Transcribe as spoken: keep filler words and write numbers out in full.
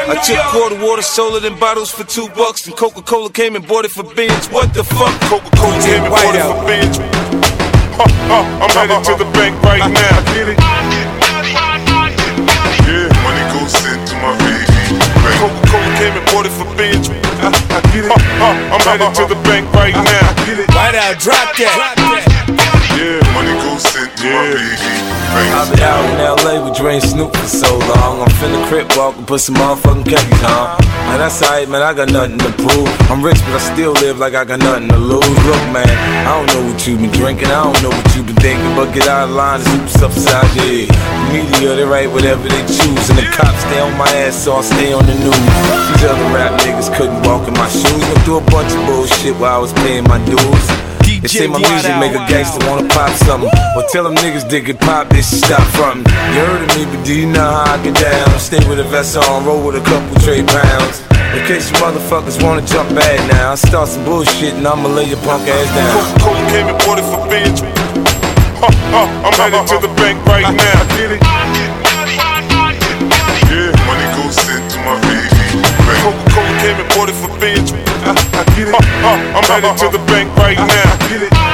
I took quarter water, sold it in bottles for two bucks, and Coca-Cola came and bought it for bins. What the fuck? Coca-Cola came and bought it for bins. Uh, uh, I'm headed to the bank right now. Get it? Yeah, money goes into my baby. Coca-Cola came and bought it for bins. I, I get it. Uh, uh, I'm headed to the bank right now. Right out, drop that. Yeah, money goes into my baby. I've been out in L A with Dre and Snoop for so long. I'm finna crip walk and put some motherfucking khakis on. Man, that's alright, man, I got nothing to prove. I'm rich, but I still live like I got nothing to lose. Look, man, I don't know what you been drinking, I don't know what you been thinking, but get out of line, the super stuff's out there. The media, they write whatever they choose, and the cops stay on my ass, so I stay on the news. These other rap niggas couldn't walk in my shoes. Went through a bunch of bullshit while I was paying my dues. They say my music make a gangster wanna pop something. Well, tell them niggas they could pop this shit, stop frontin'. You heard of me, but do you know how I get down? Stay with a vest on, roll with a couple Dre pounds. In case you motherfuckers wanna jump bad now, I start some bullshit and I'ma lay your punk ass down. Coca-Cola came and bought it for binge. Uh, uh, I'm headed to the bank right now. Get it? Yeah, money goes into my baby. Coca-Cola came and bought it for binge. I, I get it. Uh, uh, I'm headed to the bank right now. Get it?